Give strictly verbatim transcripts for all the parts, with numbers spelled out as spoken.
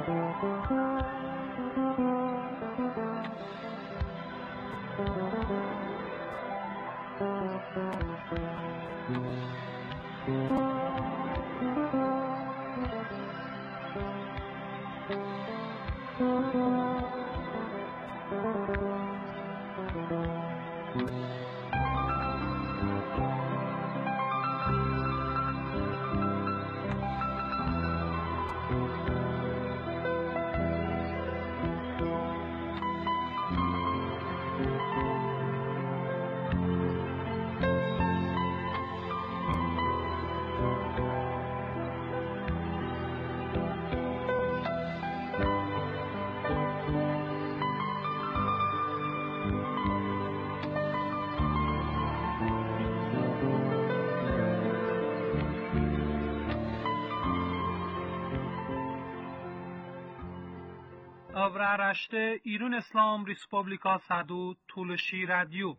Avraaraşte İrun İslam Respublika Sadu Tulshi Radio.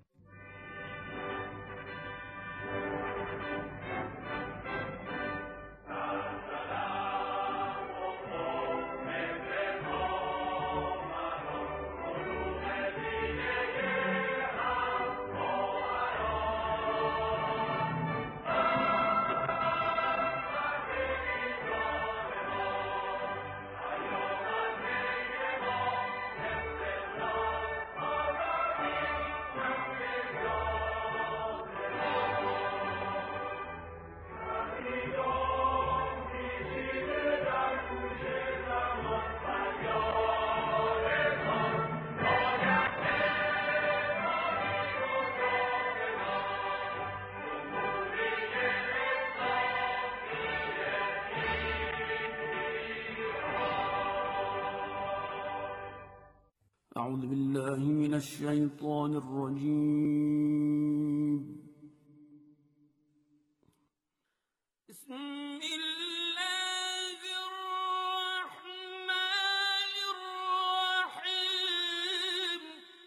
أعوذ بالله من الشيطان الرجيم. بسم الله الرحمن الرحيم.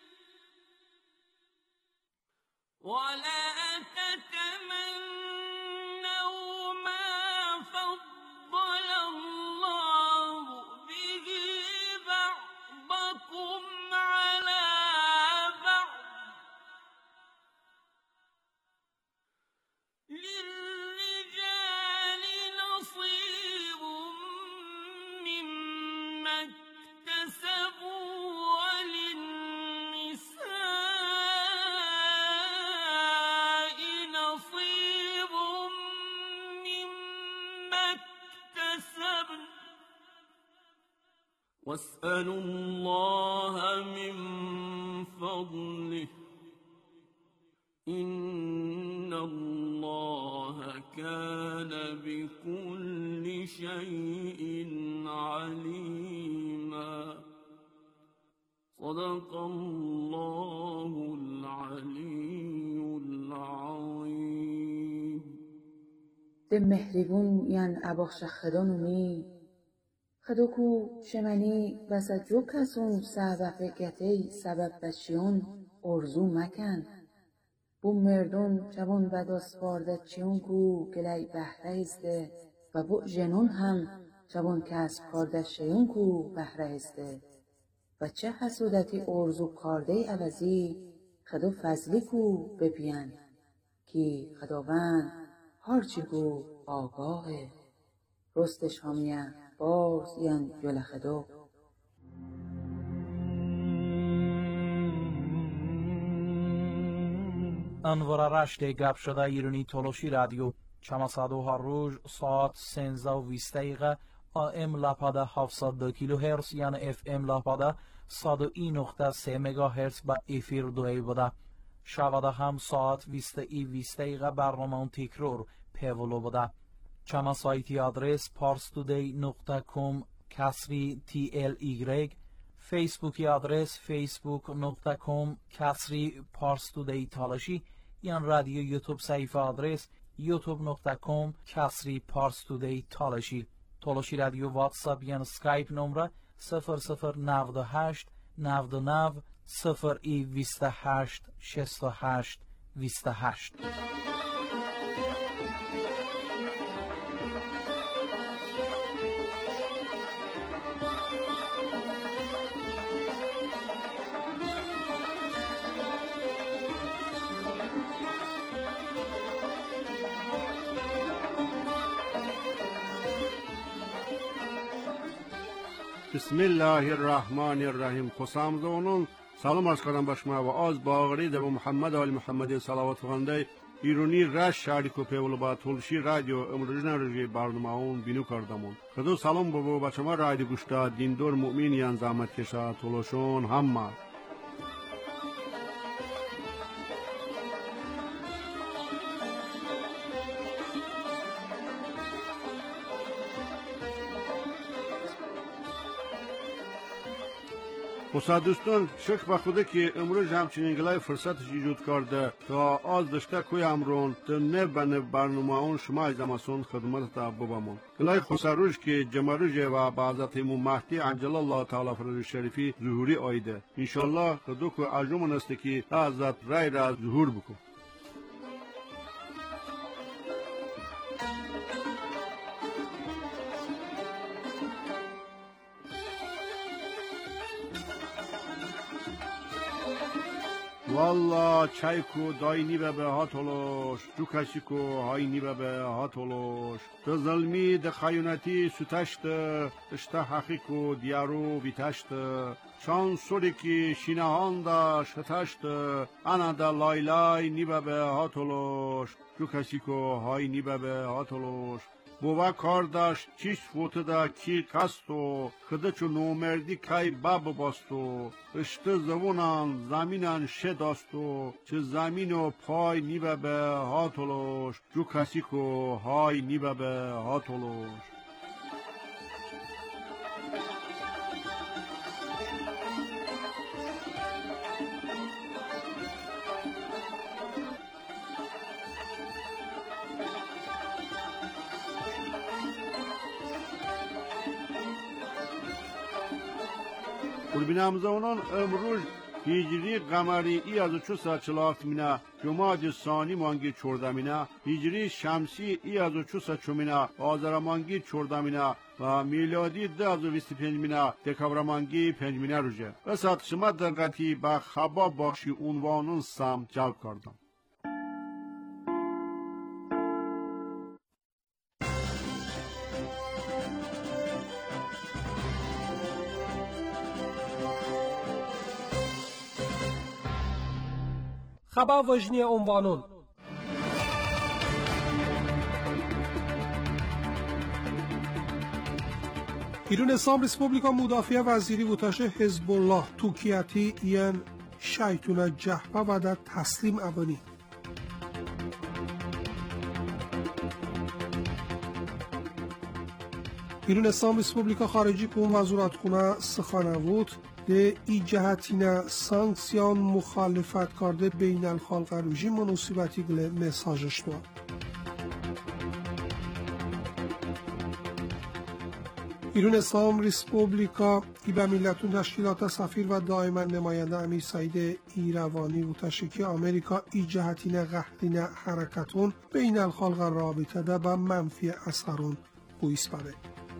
ولا تتمنوا ما فضل الله به بعضكم على بعض للرجال نصيب مما اكتسبوا وللنساء نصيب مما اكتسبن واسألوا الله من فضله إن الله كان بكل شيء عليما. صدق الله العلي العظيم. ده مهربون ين اباخش خدانومی خدوکو شمنی بسد جو کسون سبب گتی سبب بچیون ارزو مکن بو مردون جوان بداس باردد چیون کو گلی بهره ازده و بو جنون هم جوان کسب کارده شیون کو بهره ازده و چه حسودتی ارزو کارده عوضی خدو فضلی کو بپین کی خداوند هرچی کو آگاهه رستش همیه باز ین جل خدو. انوار رشته گپ شده ایرانی تولوشی رادیو چماسادو هر روز ساعت سنزده و بیست دقیقه آم لپاده هفتصد و دو کیلو هرتز یعنی اف ام لپاده صد و یک نقطه سه مگا هرتز با افیر دوی بوده. شواده هم ساعت بیست ای بیست دقیقه برنامه تکرار پیولو بوده. چما سایتی آدرس پارستودی نقطه کام کسری تی ال ایگرگ، فیسبوکی آدرس فیسبوک نقطه کام کسری پارستودی تالشی، یان رادیو یوتیوب صفحه آدرس یوتیوب نقطه کام کسری پارستودی تالشی. تالشی رادیو واتساپ یان سکایپ نمره صفر صفر نود و هشت نود و نه صفر ای بیست و هشت شصت و هشت بیست و هشت. بسم الله الرحمن الرحیم. خسام زونون سلام عرض کردم به شما و از باغری در محمد آل محمد صلوات خونده ایرانی رش شهری کو پیولو با تولشی رادیو امروز نروژی برنامه اون بینو کردمون. خدا سلام بابا بچه ما رادیو گوشتا دیندار مؤمنیان زحمت کشا تولشون همه. خدا دوستان شکر به خدا که امروز همچنین گلای فرصتش ایجاد کرده تا از داشته کوی امرون تا نب نب برنامه اون شما از امسون خدمت تا ببامون گلای خسروش که جمروج و بعضت امام مهدی عجل الله تعالی فرج شریفی ظهوری آیده انشالله خدا کو اجرمون است که حضرت رای را ظهور بکن. والله چای کو دای نیبه به هاتولوش جو کشی کو های نیبه به هاتولوش ده ظلمی ده خیونتی ستشت اشته حقی کو دیارو بیتشت چان سوری که شینهان ده شتشت انا ده لای لای نیبه به هاتولوش جو کشی کو های نیبه به هاتولوش بوا کار داشت چیش فوت دا کی کستو خدا چو نومردی کای باب باستو اشته زمونان زمینان شداستو چه زمین و پای نیبه به هاتولوش جو کسی کو های نیبه به هاتولوش. قربان زونان امروز هجری قمری ای از چهارصد و چهل و هفت مینا جمادی ثانی مانگی چهارده مینا هجری شمسی ای از چهارصد و چهل آذر مانگی چهارده مینا و میلادی ده از بیست و پنج مینا دکبر مانگی پنج مینا روزه. بسات شما دقتی با خبا بخشی عنوانون سام جلب کردم. خبر وجنی عنوانون ایران اسلام ریسپوبلیکا مدافع وزیری وتش حزب الله توکیاتی این شیطون جهبه و در تسلیم ابانی ایران اسلام ریسپوبلیکا خارجی کون وزارتخونه سخنوود ده ای جهتینا سانکسیون مخالفت کرده بین الخلق رژیم مناسبتی گله مساجش دو. ایران اسلام ریسپوبلیکا ای به ملتون تشکیلات سفیر و دائما نماینده امیر سعید ایروانی و تشکیل آمریکا ای جهتینا قهدینا حرکتون بین الخلق رابطه ده به منفی اثرون بویس بره.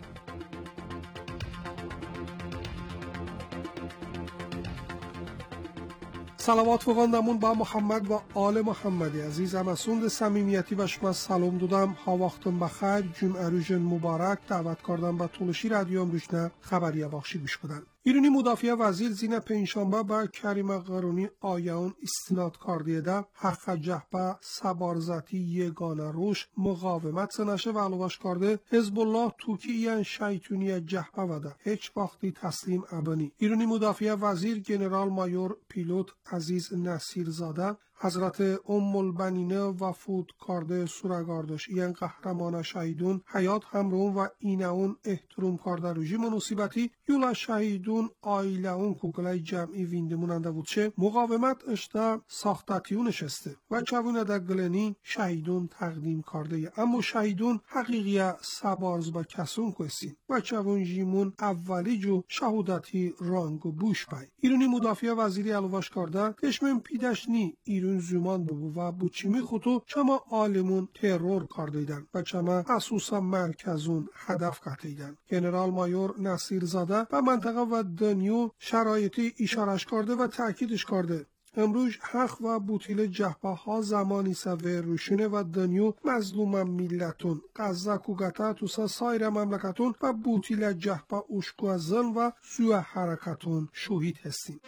صلوات فغاندمون با محمد و آل محمد عزیز امسوند صمیمیتی و شما سلام دادم. ها وقتم بخیر، جمعه روز مبارک. دعوت کردم با تولشی رادیو امروزنه خبری بخشی گوش بدن. ایرانی مدافع وزیر زین پنجشنبه با کریم قرونی آیون استناد کردیده حق جهبه سبارزتی یگانه روش مقاومت سنشه و علوش کرده حزب الله توکیین شیطونی جهبه وده هیچ وقتی تسلیم ابنی. ایرانی مدافع وزیر جنرال مایور پیلوت عزیز نصیرزاده حضرت ام البنینه وفود کرده سورگاردش این قهرمان شهیدون حیات همرون و اینون احترام کرده رژیم مناسبتی یولا شهیدون آیله اون کوکلای جمعی ویندموننده بود چه مقاومت اشته ساختتیون نشسته و چوونه در گلنی شهیدون تقدیم کرده اما شهیدون حقیقی سبارز با کسون کسین و چوون جیمون اولی جو شهودتی رانگ و بوش بای. ایرانی مدافع وزیری علوش کرده دشمن پیدش نی ایران زمان ببو و بوچیمی خودو چما آلمون ترور کردیدن و چما اساسا مرکزون هدف کردیدن. جنرال مایور نصیرزاده و منطقه و دنیو شرایطی اشارش کرده و تاکیدش کرده امروز حق و بوتیل جهبه ها زمانی سوه روشونه و دنیو مظلوم میلتون قزاک و گتا توسا سایر مملکتون و بوتیل جهبه اوشکو زن و سوی حرکتون شهید هستیم.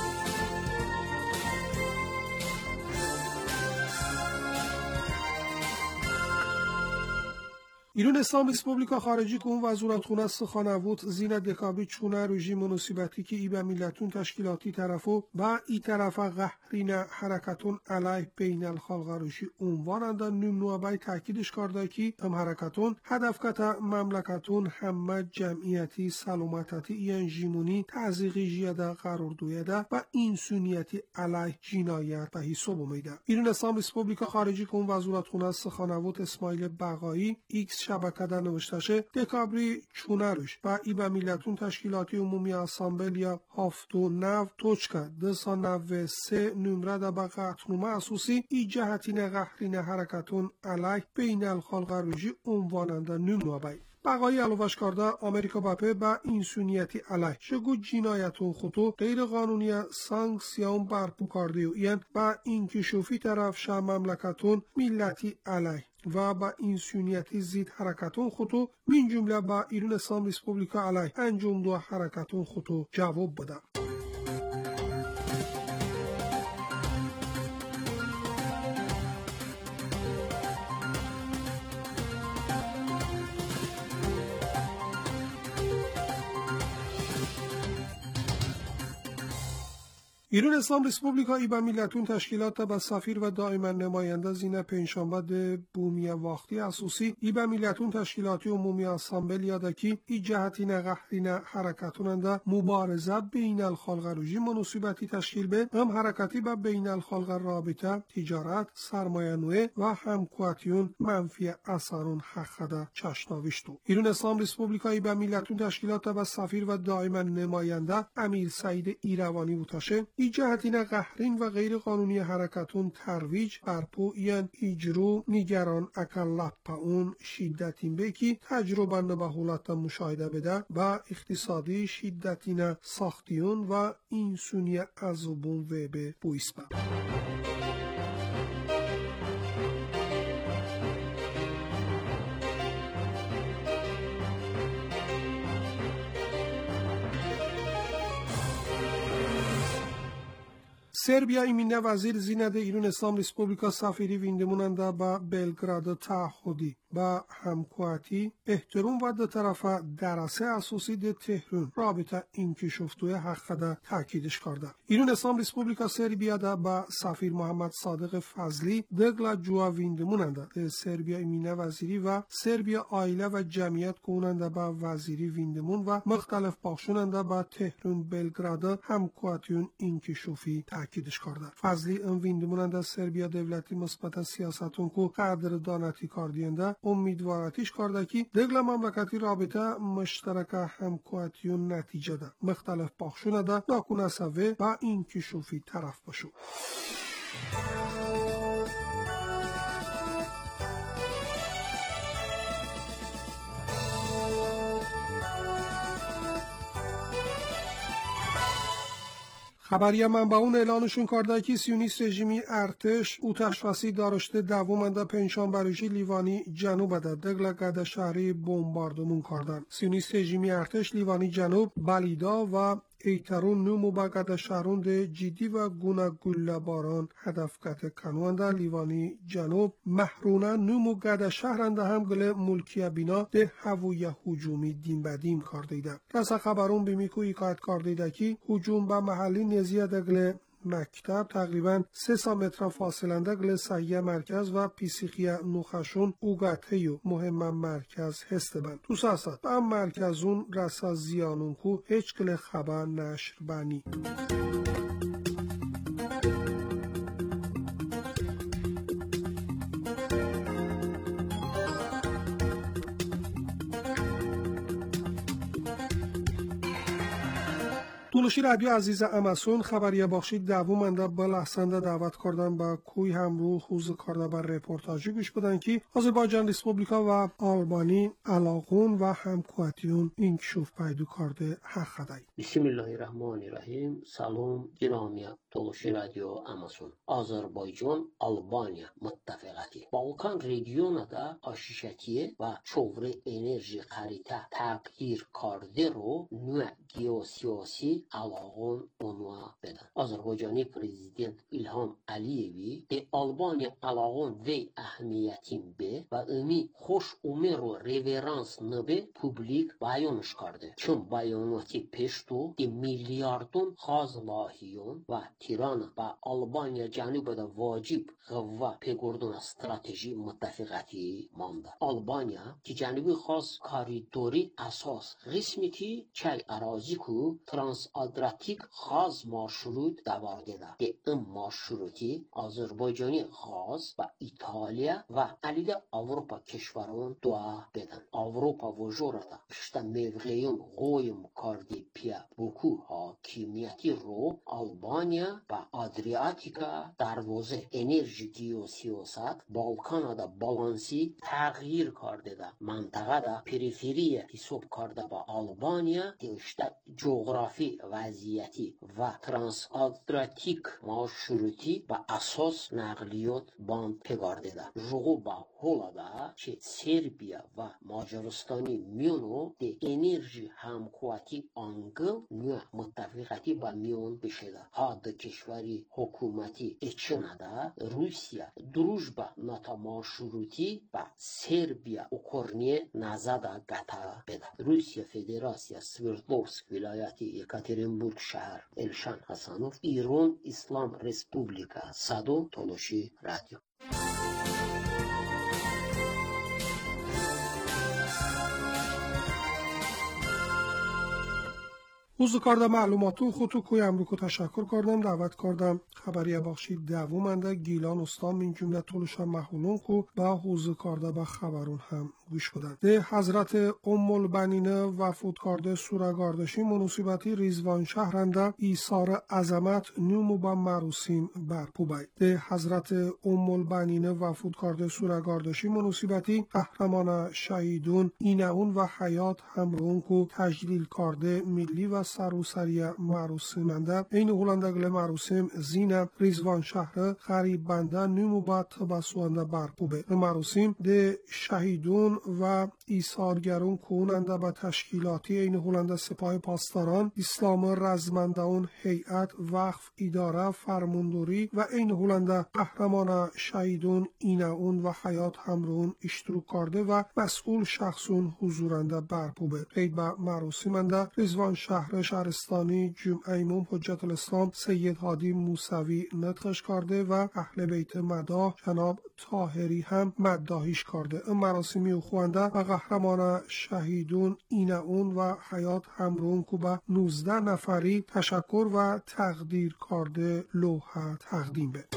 ایران اسلام ریسپوبلیکا خارجی که اون وزارتخونه سخناوت زین دکابی چونه رژیم مناسبتی که ای به ملتون تشکیلاتی طرفو و ای طرف قهرین حرکتون علیه بین الخلقروشی عنوانند نمنوابای تاکیدش کرده که هم حرکتون هدف کتا مملکتون همه جمعیتی سلامتتی این جیمونی تعزیقی جیده قرار دویده و انسانیتی علیه جنایت به حساب اومده. ایران اسلام ریسپوبلیکا خارجی که اون وزارتخونه سخناوت اسماعیل بقایی ایکس شبکه در نوشتشه دکابری چونرش و ای به ملتون تشکیلاتی عمومی اسامبل یا هفت و نو توچکه دسا نو سه نمره در با قطنومه اسوسی ای جهتین قهرین حرکتون علیه بین الخلق روژی عنواننده نمنوابای. بقایی علاوش کرده آمریکا باپه با انسانیتی علیه شگو جنایتون خطو غیر قانونی سانکسیون برپو کرده و این با انکشافی طرف شا مملکتون ملتی علیه و با انسانیتی زید حرکتون خطو من جمله با ایران اسلام ریسپوبلیکا علیه انجام دو حرکتون خطو جواب بده. ایران اسلام ریسپوبلیکا ای به ملتون تشکیلات با سفیر و دائما نماینده زینه پنجشنبه بومی وقتی اساسی ای به ملتون تشکیلاتی عمومی اسامبل یادکی ای جهتین قهرین حرکتوننده مبارزه بین الخلق روژی مناسبتی تشکیل به هم حرکتی با بین الخلق رابطه تجارت سرمایه نوع و همکواتیون منفی اثرون حقده چشناویشتو. ایران اسلام ریسپوبلیکا ای به ملتون تشکیلات با سفیر و دائما نماینده امیر سعید ایروانی بوتاشه ای جهتین قهرین و غیر قانونی حرکتون ترویج برپو این ایجرو نیگران اکلپ پا اون شدتین بکی تجربه نبهولت مشاهده بده و اقتصادی شدتین ساختیون و انسونی ازوبون و به بویسپا. سربیا ایمینه وزیر زینده ایران اسلام ریسپوبلیکا سفیری ویندموننده با بلگراد تعهدی با همکواتی احترام و دو طرفه درسه اساسی ده تهران رابطه انکشافتوی حقده تاکیدش کرده. ایران اسلام ریسپوبلیکا سربیا ده با سفیر محمد صادق فضلی دگلا جوا ویندموننده ده سربیا ایمینه وزیری و سربیا آیله و جمعیت کننده با وزیری ویندمون و مختلف بخشوننده با تهران بلگراد همکواتیون انکشافی تاکیدش کرده. فضلی ام ویندموننده سربیا دولتی مثبت سیاستون کو قدر دانتی کاردینده امیدوارتیش کرده که دگل مملکتی رابطه مشترک همکواتیون نتیجه ده مختلف بخشونه ده ناکونه سوه و انکشافی طرف باشو. خبریه منبعون اعلانشون کرده که سیونیست رژیمی ارتش او تشخیصی داشته دوامنده پنجشنبه لیوانی جنوب ده دگل گده شهری بمباردمون کردن. سیونیست رژیمی ارتش لیوانی جنوب بلیدا و ایترون نمو با گده شهرون ده جدی و گونه گله باران هدف کت کنونده لیوانی جنوب محرونه نمو گده شهرنده هم گله ملکیه بینا ده هووی هجومی دیم بدیم کرده ده. رسا خبرون بیمیکو ایکایت کرده ده که هجوم به محلی نزیه ده گله مکتب تقریبا سه متر فاصلنده گل سایه مرکز و پیسیخیه نوخشون اوگتهیو مهم مرکز هسته بند. تو ساسد به مرکزون رسا زیانون کو هیچ گل خبر نشر بانی. تولشی رادیو عزیز اماسون خبریه بخشی دومنده به لحظنده دعوت کردن به کوی همرو خوز کرده به رپورتاجی گوش بدن که آذربایجان ریسپوبلیکا و آلبانی علاقون و همکواتیون این کشوف پیدو کرده حق دای. بسم الله الرحمن الرحیم. سلام گرامی تولشی رادیو اماسون. آذربایجان آلبانیا متفقتی بالکان رژیوندا آشیشتیه و چوره انرژی خریطه تغییر کرده رو نوع گیوسیاسی علاقون عنوان بدن. آذربایجانی پرزیدنت ایلهام علیوی به آلبانیا علاقون وی اهمیتین به و امی خوش اومر و ریورانس نبه پوبلیک بیانش کرده. چون بیاناتی پشتو دی میلیاردون خازلاهیون و تیران با آلبانیا جنوب دا واجب غوا پیگردون استراتژی متفقتی مانده. آلبانیا که جنوبی خاص کاریدوری اساس قسمی که چای اراضی کو ترانس آدراتیک خاز مارشروت دوارده ده. دی ام مارشروتی آذربایجانی خاز و ایتالیا و علیده اوروپا کشوران دعا بدن. اوروپا وجوره ده پشت میوغیون غویم کاردی پیا بوکو حاکمیتی رو آلبانیا و آدریاتیکا دروازه انرژی دیو سیاست بالکان دا بالانسی تغییر کرده ده. منطقه دا پریفری حساب کرده با آلبانیا دیشته جغرافی وضعیتی و ترانس آدریاتیک مارشروتی و اساس نقلیات باند پگارده ده. جغو با هولا ده چه سربیا و ماجرستانی میونو دی انرژی همکواتی آنگل نوع متفقتی با میون بشه ده. ها ده کشوری حکومتی اچنه ده روسیا دروژبا ناتا مارشروتی و سربیا اوکرانیه نزده گتا بده. روسیا فدراسیا سوردلوفسک ولایتی یکاترینبورگ شهر الشان حسانوف ایران اسلام ریسپوبلیکا صدو تولشی رادیو. اوز کارده معلوماتو خودتو کوی امروکو تشکر کردم دعوت کردم خبری بخشی دومنده گیلان استان من جمله طولش هم محولون کو با حوز کارده با خبرون هم گوش بدن. ده حضرت ام البنینه وفود کرده سورگاردشی مناسبتی ریزوان شهرنده ایثار عظمت نیومو با مراسم برپو بای. ده حضرت ام البنینه وفود کرده سورگاردشی مناسبتی قهرمان شهیدون ایناون و حیات همرون کو تجلیل کرده ملی و سروسری مراسمنده این هولندگل مراسم زینه ریزوان شهر غریب بنده نیمو با تبسوانده برپوبه. مراسم ده شهیدون و ایثارگرون کوننده به تشکیلاتی این هولنده سپاه پاسداران اسلام رزمندهون هیئت وقف اداره فرمانداری و این هولنده قهرمان شهیدون ایناون و حیات همرون اشتراک کرده و مسئول شخصون حضورنده برپوبه. قید به مراسمنده ریزوان شهر شهرستانی جمعه امام حجت الاسلام سید هادی موسوی نطقش کرده و اهل بیت مداح جناب طاهری هم مداحیش کرده. این مراسمی خوانده و قهرمان شهیدون ایناون و حیات همرون کو به نوزده نفری تشکر و تقدیر کرده لوحه تقدیم به.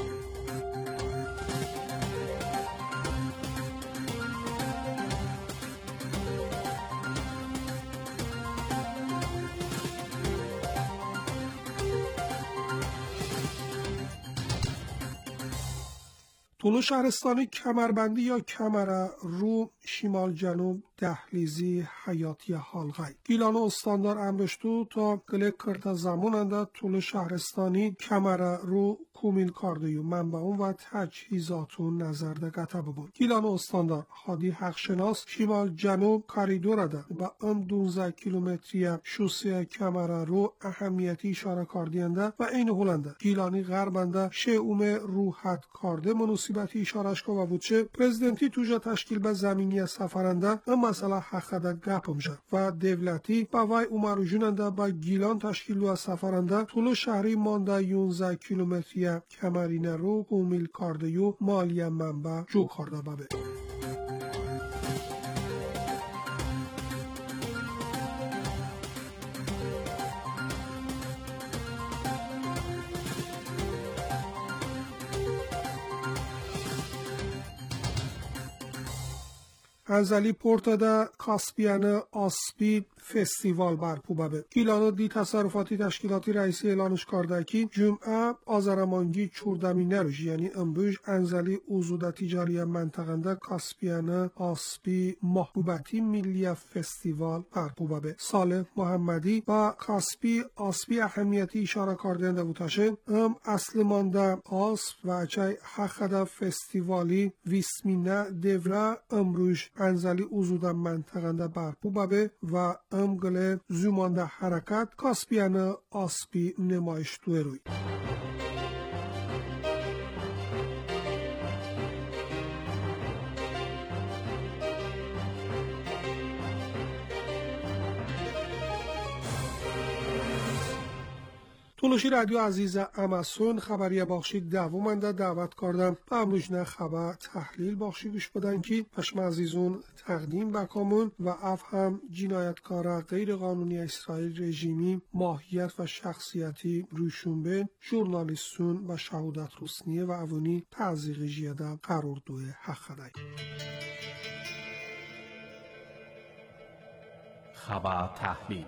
طول شهرستانی کمربندی یا کمره رو شمال جنوب دهلیزی حیاتی حلقه گیلان استاندار امرشتو تا گله کرده زماننده طول شهرستانی کمره رو کومیل کرده و منبعون و تجهیزاتون نظر ده گته ببون. گیلان استاندار حادی حقشناس شمال جنوب کاریدور ده با ام دونزده کیلومتری شوسه کمره رو اهمیتی اشاره کردینده و این هولنده گیلانی غربنده شئوم روحت کرده مناسبتی اشارش که و بودشه پرزیدنتی توجه تشکیل به زمینی سفرنده ام مسئله حقیقت گپ میشه و دولتی با وای عمر جوننده با گیلان تشکیل و سفرنده طول شهری مانده یازده کیلومتری کمرینه رو کومیل کرده و مالی منبع جو کرده بابه. انزلی پورت ده کاسپیان آسپی فستیوال برپو ببه. گیلانو دی تصرفاتی تشکیلاتی رئیسی اعلانش کاردکی جمعه آزرمانگی چوردمینه روش یعنی امروز انزلی اوزوده تیجاری منطقنده کاسپیانه آسپی محبوبتی ملی فستیوال برپو ببه. صالح محمدی و کاسپی آسپی اهمیتی اشاره کردنده بودشه ام اصل مانده آسپ و چای حقده فستیوالی ویسمینه devre امروز انزلی اوزوده منطقنده برپو ببه و امگل زمانده حرکت کاسپیانه آسپی نمایش دوی روی. تولوشی رادیو عزیز اماسون خبری بخشی دومنده دعوت کردم و امروزنه خبر تحلیل بخشی گوش بدن که پشم عزیزون تقدیم بکامون و اف هم جنایتکار غیر قانونی اسرائیل رژیمی ماهیت و شخصیتی روشنبه ژورنالیستون و شهودت رسنیه و اوونی تعزیق جیده قرار دوی حقدهی. خبر تحلیل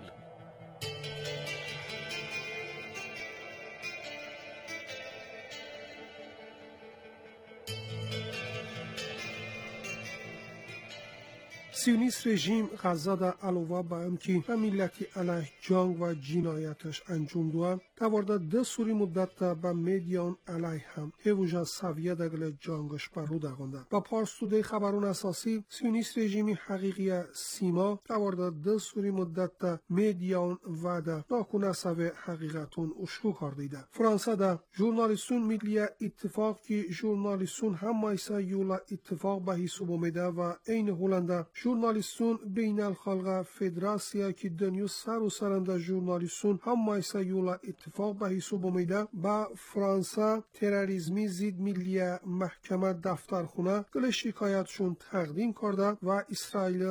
سیونیست رژیم غزه در علاوه به ام که به ملتی علیه جنگ و جنایتش انجام دوه دوارده ده سوری مدت به میدیان علیه هم هیوژا سویه دگل جنگش برو داغنده. با پارس توده خبرون اساسی سیونیست رژیمی حقیقی سیما دوارده ده سوری مدت میدیان و ده ناکونه سوی حقیقتون اشکو کردیده. فرانسه ده ژورنالیستون ملی اتفاق که ژورنالیستون هم مایسا یولا اتفاق به حساب اومده و این هولنده ژورنالیستون بین الخلق فدراسیا که دنیو سر و سرنده ژورنالیستون هم مایسا یولا اتفاق به حساب اومده با فرانسه تروریسمی زید ملی محکمه دفترخونه گل شکایتشون تقدیم کرده و اسرائیل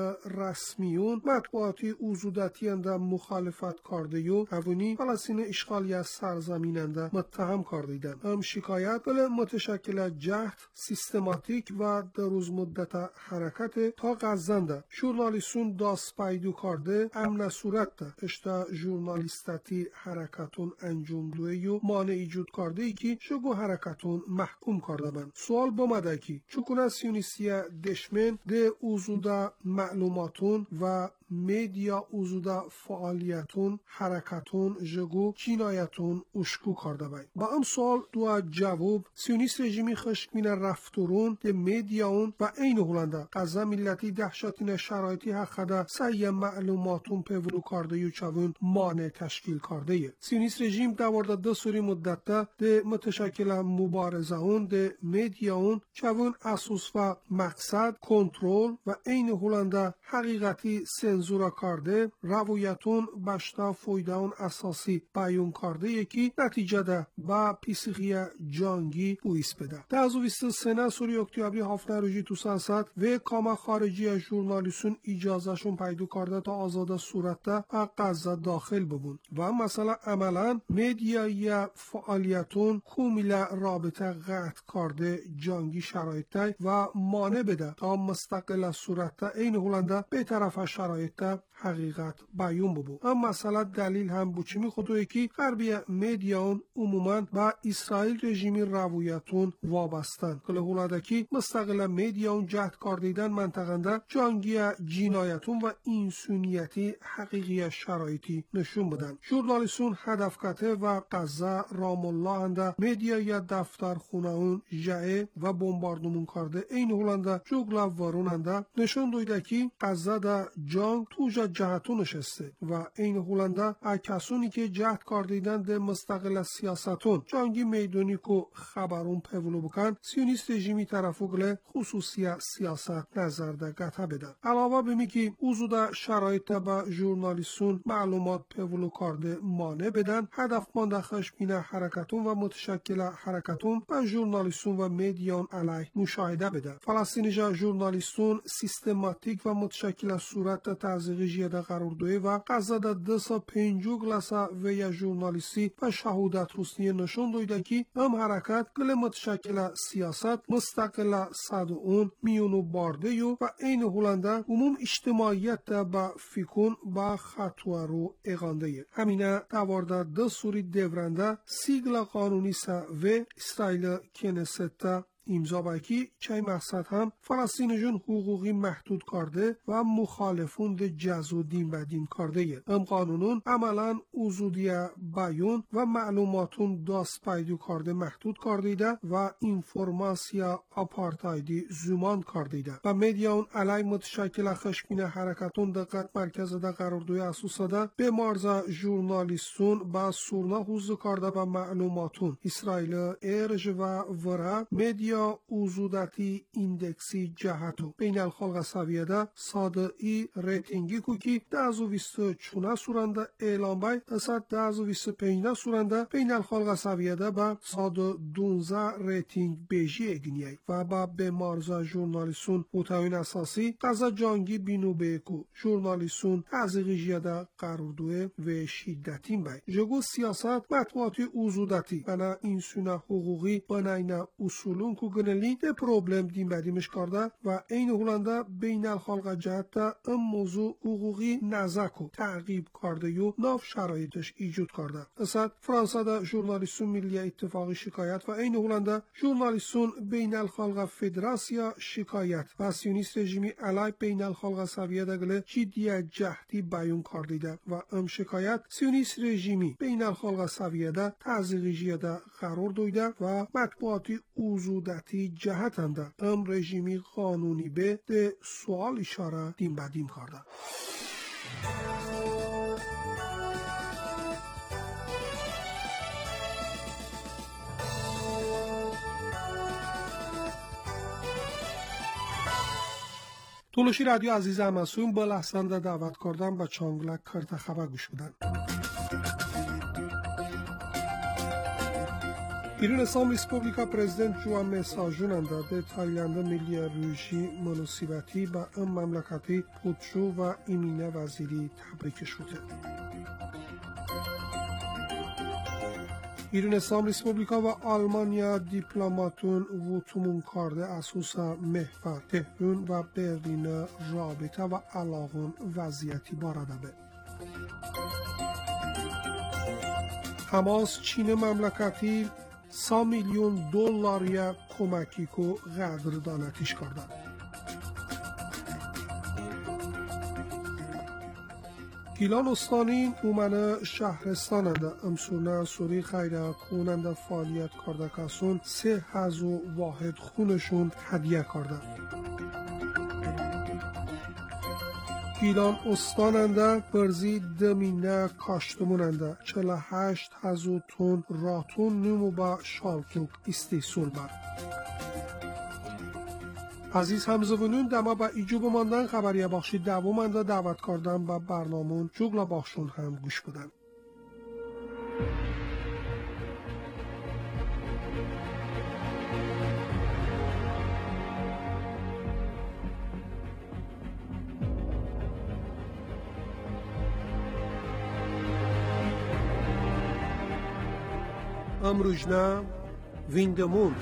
رسمیون مطبوعاتی اوزودتی انده مخالفت کرده و اوونی فلسطین اشغالی از سرزمیننده متهم کردیدن. هم شکایت گل متشکل جهد سیستماتیک و در روز مدت حرکت تا غزنده ژورنالیستون داست پیدو کرده امن صورت ده اشتا ژورنالیستتی حرکتون انجام دوی و مانع ایجود کرده ای که شگو حرکتون محکوم کرده بند. سوال بامده که چکونه سیونیستی دشمن ده اوزوده معلوماتون و میدیا اوزوده فعالیتون حرکتون جگو جنایتون اشکو کرده بای. با ام سوال دو جواب سیونیست رژیمی خشمین رفتورون ده میدیاون و این هولنده قضا ملتی دهشتین شرایطی حقده سعی معلوماتون پیولو کرده یو چون مانع تشکیل کرده یه. سیونیست رژیم دوارده ده سوری مدت ده متشکل مبارزه اون ده میدیاون چون اساس و مقصد کنترل و این هولنده حقیقتی سنزورا کرده روایتون بشتا فویدون اساسی بیان کرده یکی نتیجه ده با پیسیخی جانگی بویس بده. ده از ویست سنه سوری اکتیابری هفته روژی تو ساسد و کام خارجی ژورنالیستون اجازهشون پیدا کرده تا آزاده صورت ده و غزه داخل ببون و مثلا عملا میدیایی فعالیتون کومیل رابطه قطع کرده جانگی شرایطه و مانع بده تا مستقل صورت این هولنده به طرف شرایط حقیقت بیان ببو. اما مثلا دلیل هم بوچمی خودوی که غربی میدیان عموما با اسرائیل رژیمی روایتون وابستن کله هولادکی مستقل میدیان جهد کردیدن منطقنده جانگی جنایتون و انسانیتی حقیقی شرایطی نشون بدن. ژورنالیستون هدف کته و غزه رام الله انده میدیای دفتر خونه اون جعه و بمباردمون کرده این هولنده جوگلا واروننده نشون دویده که غزه دا جانگ توجا جهتون نشسته و این هولنده کسونی که جهد کردیدن ده مستقل سیاستون جانگی میدونی که خبرون پولو بکن سیونیست رژیمی طرفو گله خصوصی سیاست نظر ده گته بدن. علاوه بمی که اوزوده شرایط با ژورنالیستون معلومات پولو کرده مانع بدن هدف مانده خشمین حرکتون و متشکل حرکتون و ژورنالیستون و میدیان علیه مشاهده بدن. فلسطینی ژورنالیستون سیستماتیک و متشکل صورت تعزیقی жияда қарор дуе ва қазада дса пенҷу гласа вея журналистӣ ва шаҳодатрӯсние нишон доида ки ам ҳаракат гиле муташаккила сиёсат мустақила саду он миёну бардаю ва эйни ҳуланда умум иҷтимоиятта ба фикун ба хатуару эғондае ҳамина таварда дастури девранда сигла қонуниса ве Իսրայելը կենեսետա امضا کی چای مقصد هم فلسطینیون حقوقی محدود کرده و مخالفون ده جزو دین و دین کرده ام قانونون عملا وجودی بیان و معلوماتون داست پیدا کرده محدود کرده و اینفورماسیا آپارتایدی زمان کرده و مدیاون علی متشکل خشمین حرکتون دقت مرکز ده قراردوی اساس ده به مرز ژورنالیستون با سورنا حوزه کرده و معلوماتون اسرائیل ارج و ورا مدیا وجودتی ایندکسی جهتو بین الخلق سویده صادقی ریتینگی کوکی دازو ویست چونه سورنده اعلام بای دست دازو ویست پینده سورنده بین الخلق سویده با صاد دونزه ریتینگ بیجی اگنیه و با به مرزا ژورنالیستون متوین اساسی قضا جانگی بینو بیکو ژورنالیستون تزیقی جیده قراردوه و شدتین بای جگو سیاست مطبوعاتی وجودتی بنا اینسونه حقوقی بناین اصولون کو گنلی ده پروبلم دین بدیمش کرده و این هولنده بین الخلق جهت ام موضوع حقوقی نزاکو تعقیب کرده یو ناف شرایطش ایجود کرده. اصلا فرانسه ده ژورنالیستون ملی اتفاقی شکایت و این هولنده ژورنالیستون بین الخلق فدراسیا شکایت و سیونیست رژیمی علی بین الخلق سویه ده گله جدی جهتی بیان کرده و ام شکایت سیونیست رژیمی بین الخلق سویه ده تعزیقی ده قرار دویده و مطبوعاتی وجودتی جهتنده ام رژیمی قانونی به ده سوال اشاره دیم بدیم کرده. تولوشی رادیو عزیز همسون با لحظان دعوت کردن با چانگلک کرده خبر گوش بدن. ایران اسلام ریسپوبلیکا پرزیدنت جوان مساجوننده به تایلند ملی روژی مناسبتی با ام مملکتی پودشو و ایمینه وزیری تبریک شده. ایران اسلام ریسپوبلیکا و آلمانیا دیپلماتون و تومون کرده اساسا محور تهران و برلین رابطه و علاقون وضعیتی بارده به. حماس چین مملکتی سی میلیون دلار کمکی کو قدردانیش کرده. گیلان استانی اومنه شهرستاننده امسونه سوری خیره کننده فعالیت کرده کسون سه هزو واحد خونشون هدیه کرده. گیلان استاننده برزی دمینه کاشتموننده چهل و هشت هزو تون راتون نمو با شالتوک استیسول بر. عزیز همزبونون دما با ایجوب ماندن خبریه بخشی دوامنده دعوت کردن با برنامون جوگلا بخشون هم گوش بدن. امروجنا ویندمون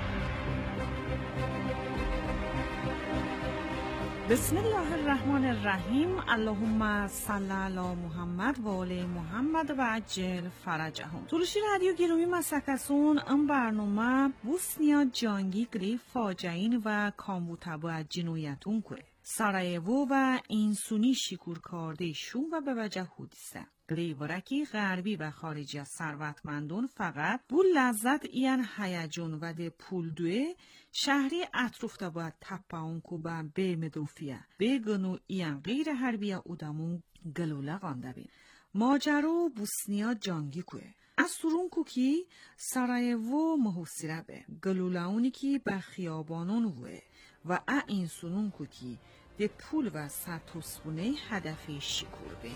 بسم الله الرحمن الرحیم. اللهم صل علی محمد و آل محمد و عجل فرجهم. تولوشی رادیو گیرومی مسکسون ام برنامه بوسنیا جانگی گری فاجعین و کامبوتابو جنویتون که سارایوو و اینسونی شکور کرده شون و به وجه حودیسه. گریورکی غربی و خارجی از ثروتمندان فقط بو لذت ایان هیجان و ده پول دوه شهری اطراف دا باید تپاون کو با به مدوفیه بگنو ایان غیر حربی اودامون گلوله غانده بین. ماجرو بوسنیا جانگی کوه از سرون کو کی سارایوو محوصیره به گلوله کی به خیابانون وه و این سنون کو کی ده پول و سرتوسبونه هدفی شکور بین.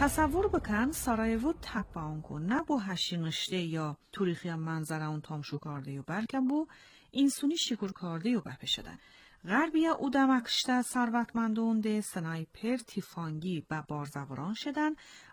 تصور بکن سارایوو تپاون کن نه بو هشینشته یا توریخی منظره اون تامشو کرده و بلکه بو اینسونی شکر کرده و بپه شدن. غربیه او دمکشته ثروتمندون ده سنایپر تیفانگی و بارزوران شدن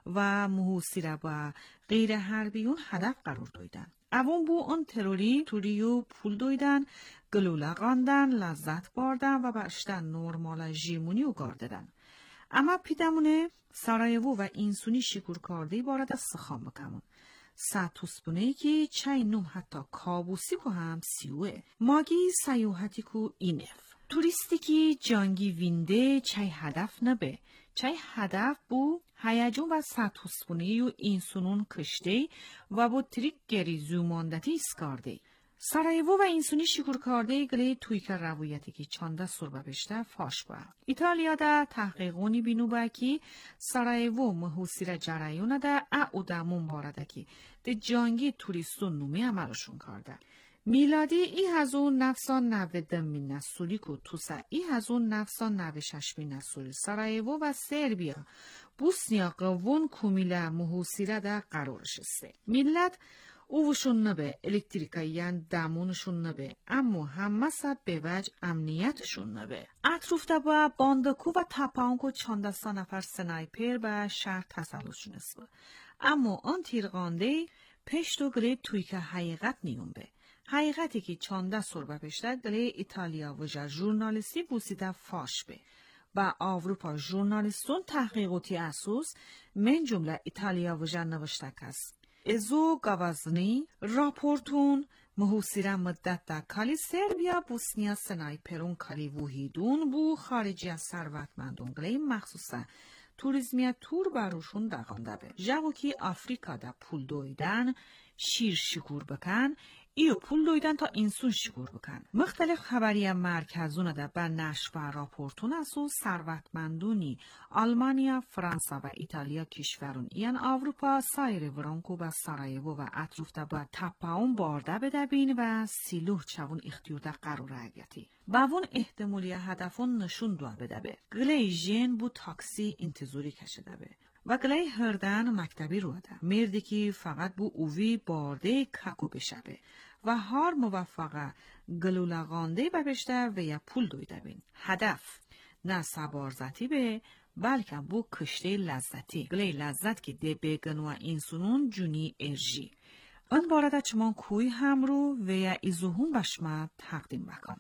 و محوسیره و غیر حربیون هدف قرار دویدن. اوون بو اون تروری توریو پول دویدن، گلوله غاندن، لذت باردن و باشتن نورمال جیمونی و گارددن. اما پیدمونه سارایوو و اینسونی شکر کرده بارد از سخام بکمون. ساتوسپونه که چای نوم حتی کابوسی کو هم سیوه. ماگی سیوحتی کو اینف. توریستی که جانگی وینده چای هدف نبه. چای هدف بو هیجان و ساتوسپونه و اینسونون کشته و بو تریک گری زوماندتی اسکارده. سارایوو و اینسونی شکر کرده گلی توی که روایتی که چانده سربه بشته فاش با. ایتالیا دا تحقیقونی بینو با که سارایوو محوسیر جرایونه دا او دامون بارده که ده جانگی توریستون نومی عملشون کرده. میلادی ای هزون نفسان نوه دمین نسولی که توسا ای هزون نفسان نوه ششمین نسولی سارایوو و سربیا بوسنیا قوون کومیله محوسیره دا قرارش است. میلاد اووشون نبه، الکتریکاییان دامونشون نبه، اما همه سب به وجه امنیتشون نبه. اطروفته با باندکو و تپاونکو چاندستا نفر سنایپر به شهر تسلسشون است. اما آن تیرغانده پشتو گلی توی که حقیقت نیون به. حقیقتی که چانده سربه پشته گلی ایتالیا و جا جورنالیستی بوسیده فاش به. با آوروپا جورنالیستون تحقیقاتی اساس من جمله ایتالیا و جا نوشته کس. ازو گوازنی راپورتون محوسیره مدت دا کالی سربیا بوسنیا سنایپرون کالی وحیدون بو خارجی از ثروتمندون گلی مخصوصا توریزمیا تور باروشون داغانده به. جاگو که آفریقا دا پول دویدن شیر شکور بکن ایو پول دویدن تا اینسون شکور بکن. مختلف خبری مرکزون دا با نشر و راپورتون اسو ثروتمندونی آلمانیا، فرانسا و ایتالیا کشورون ایان آوروپا سایر ورانکو و سارایوو و اطروف دا با تپاون بارده بدبین و سیلوه چوون اختیار دا قرار اگتی. باون احتمالی هدفون نشون دو بدبه. گلی جین بو تاکسی انتظاری کشده به. و گلی هردن مکتبی رو ده. مردی که فقط بو اووی بارده ککو بشبه. و هار موفقه گلولغانده بپشته و یا پول دویده بین. هدف نه سبارزتی به بلکه بو کشته لذتی. گلی لذت که ده بگن و اینسونون جونی ارژی. اون بارده چمان کوی هم رو و یا ایزوهون بشما تقدیم بکن.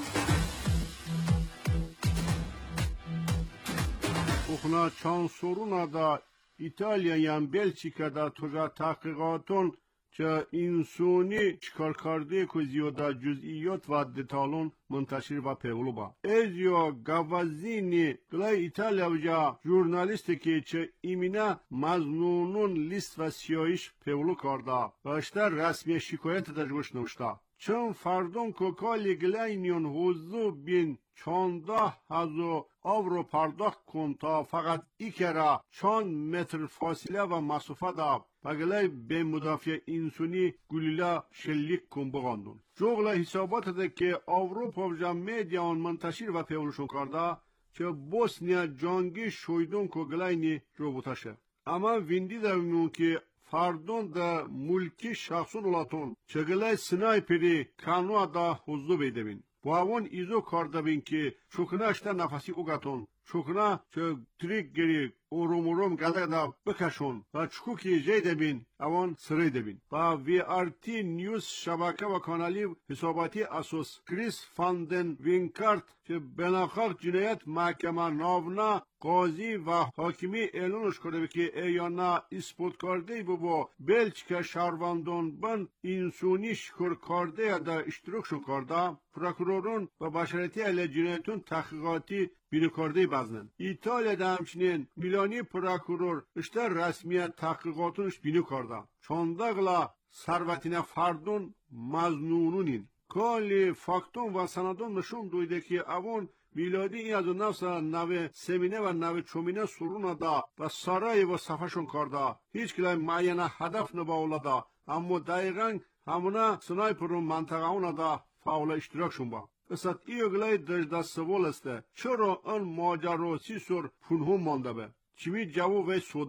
اوخنا چان سورونا دا ایتالیا یم بلچیکا دا توجا تحقیقاتون چه اینسونی چکار کرده که زیاده جزئیات و دتالون منتشر و پیولو با. ایزیو گوازینی گلای ایتالیا و جا جورنالیستی که چه ایمینه مزنونون لیست و سیایش پیولو کرده و اشتر رسمی شکایت داشت نوشته. چون فردون کوکالی گلاینیون حوزو بین چانده هزو آورو پرداخت کن تا فقط ای کرا چند متر فاصله و مسافه دا و گلای به مدافع اینسونی گلیلا شلیک کن بغاندون. جوغلا حسابات ده که آوروپا و جا میدیان منتشر و پیولشون کرده چه بوسنیا جانگی شویدون که گلاینی روبوتاشه. اما ویندی دا که فردون دا ملکی شخصون اولاتون چگلای سنایپری کانوا دا حضو بیدبین. با اون ایزو کرده بین که چوکنا اشتا نفسی اوگاتون چوکنا چه تریک گری اوروم اوروم گلده دا بکشون و چکو که جیده بین اوان سری دبین. با وی آر تی نیوز شبکه و کانالی حساباتی اساس کریس فاندن وینکارت که بناخاق جنایت محکمه ناونا قاضی و حاکمی اعلانش کرده که ایانا اسپوت کرده بابا بلچکا شهروندان بند اینسونی شکر کرده دا اشتراکشون کرده پروکورورون و بشرتی علیه جنایتون تحقیقاتی بینو کرده بزنن. ایتالیا دا همچنین میلانی پروکورور اشتر رسمیت تحقیقاتونش بینو کرده. چانداغلا ثروتین فردون مزنونونین. کلی فاکتون و سندون نشون دویده که اوان میلادی این از نفس نوه سمینه و نوه چومینه سرون دا و سرای و صفحشون کرده. هیچ کلای معینه هدف نباوله دا. اما دقیقا همونه سنایپرون منطقه اون دا فاوله اشتراکشون با. اسات ایو گلای دجده سوال استه. چرا ان ماجرو سی سر پنهون مانده به؟ چیمی جواب وی سودای.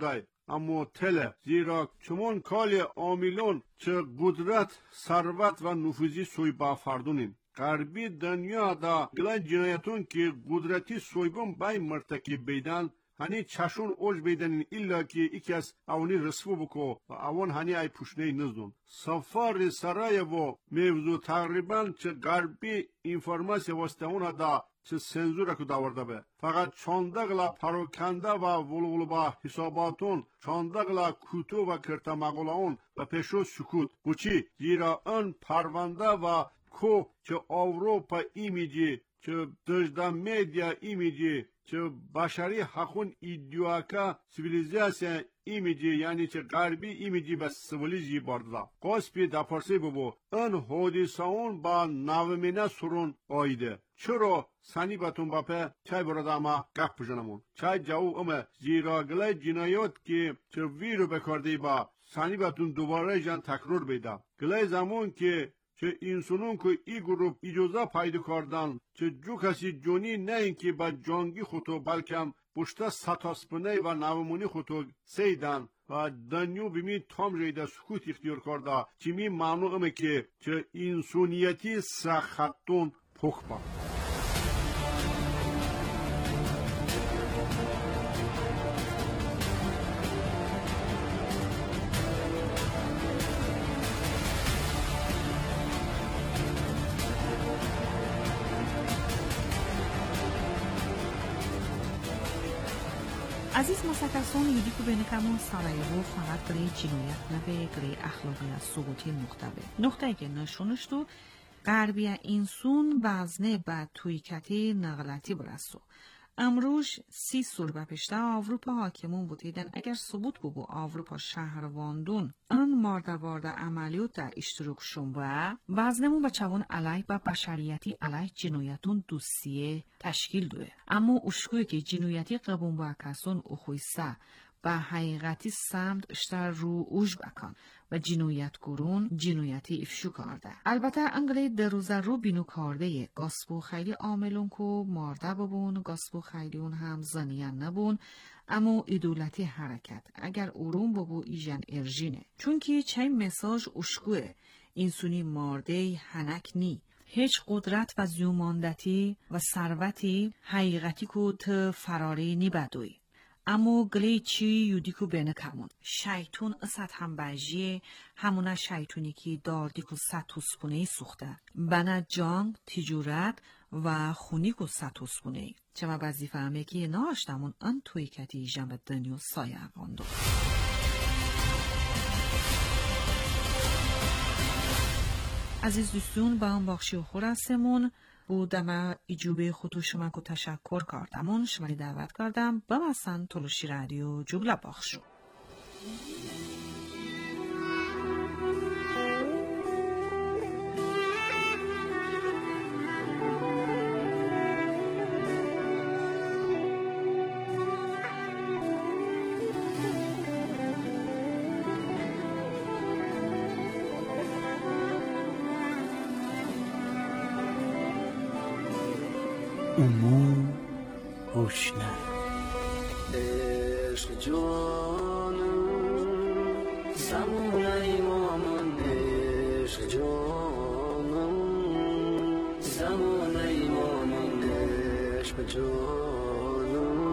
اما تله، زیرا چمون کال عاملون چه قدرت، ثروت و نفوذی سوی با فردونین. غربی دنیا دا گله جنایتون که قدرتی سویبون بای مرتکب بیدن هنی چشون اوج بیدنین ایلا که یکی از اونی رسفو بکو و اون هنی ای پوشنه نزدون. سفار سرایوو موضوع تقریبا چه غربی اینفورماسیون واسطه دا چه سنزور کو داورده به. فقط چاندقلا پروکنده و ولغول با حساباتون، چاندقلا کوتو و کرتا مقولاون و پیشو سکوت. بچی زیرا ان پرونده و کو چه اوروپا ایمیجی، چه دجدا میدیا ایمیجی، چه بشری حقون ایدیواکا سیویلیزاسیون ایمیجی یعنی چه غربی ایمیجی به سیویلیزی بارده. قاسپی دپارسی ببو ان حادثاون با نومینه سرون آیده. چرا سنی باتون باپه چای برده اما گپ بجنمون. چای جاو اما زیرا گله جنایات که چه ویرو بکرده با سنی باتون دوباره جان تکرار بیده. گله زمان که چه انسانون که ای گروپ اجازه پیدا کردن چه جو کسی جونی نه اینکه با جانگی خودو بلکه پشت ستاسپنه و نومونی خودو سیدن و دنیو بیمی تام جیده سکوت اختیار کرده چه می معنومه که چه انسانیتی سخطون پخبا. عزیز مسکرسون یدی که بین کمون سرایو فقط گره جنویت نبه گره اخلاقی از سقوطی نقطه به نقطه که نشونشتو غربی اینسون وزنه با تویکتی نغلطی برستو. امروز سی سال به پیشتر آوروپا حاکمون بودیدن اگر ثبوت بو آوروپا شهرواندون ان ماردوارد عملیات در اشتراک شنبه وزنمون با چوان علیه با بشریتی علیه جنویتون دوستیه تشکیل دوه. اما اشکوی که جنویتی قبون با کسون اخویسته و حقیقتی سمت اشتر رو اوش بکن و جنویت گرون جنویتی افشو کرده. البته انگلی در روز رو بینو کرده گاسپو خیلی عاملون که مارده ببون گاسپو خیلی اون هم زنیان نبون اما ایدولتی حرکت اگر اورون ببو ایجن ارژینه چون که چه مساج اشکوه اینسونی مارده هنک نی هیچ قدرت و زیوماندتی و ثروتی حقیقتی که ت فراری نی بدوی اما گلی چی یودی که بینه کمون شیطون اصد هم بجیه همونه شیطونی که داردی که ستوسپونه سوخته بنا جانگ تجورت و خونی که ستوسپونه چه ما بزی فهمه که ناشتمون ان توی کتی جنب دنیو سایه اقاندو. عزیز دوستون با هم بخشی و خور هستمون بودم ایجوبه خودو شما که تشکر کردمون شمالی دعوت کردم با مثلا تلوشی رادیو جوبلا بخشو. امور روشنه عشق جانم زمان ایمانم عشق جانم زمان ایمانم عشق جانم.